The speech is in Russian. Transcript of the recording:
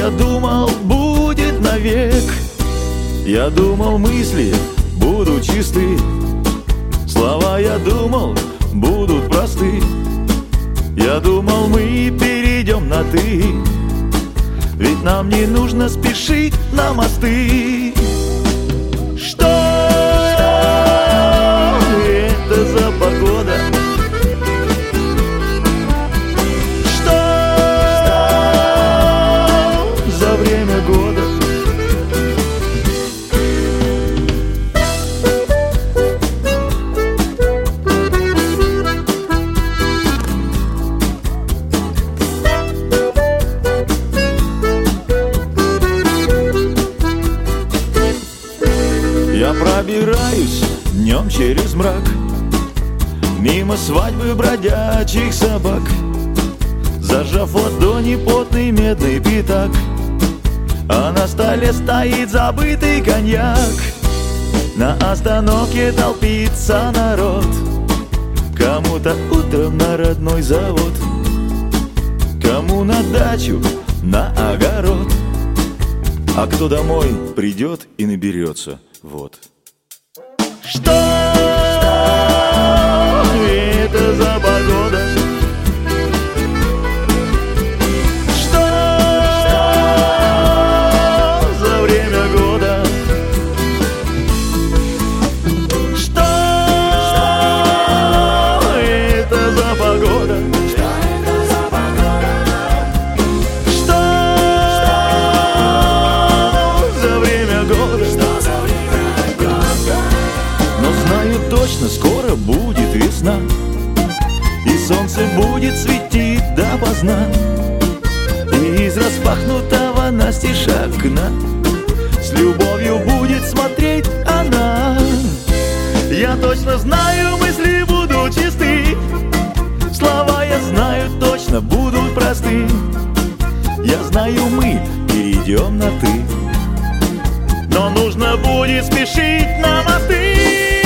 я думал, будет навек. Я думал, мысли будут чисты, слова, я думал, будут просты. Я думал, мы перейдем на «ты», ведь нам не нужно спешить на мосты. Что это за погода? Что за время года? Я пробираюсь днем через мрак, мимо свадьбы бродячих собак, зажав в ладони потный медный пятак, а на столе стоит забытый коньяк. На остановке толпится народ, кому-то утром на родной завод, кому на дачу, на огород, а кто домой придет и наберется. Вот. Что это за погода? Что за время года? Что это за погода? Что за время года? Точно скоро будет весна, и солнце будет светить допоздна, и из распахнутого настежь окна с любовью будет смотреть она. Я точно знаю, мысли будут чисты, слова, я знаю, точно будут просты. Я знаю, мы перейдем на «ты», но нужно будет спешить на мосты.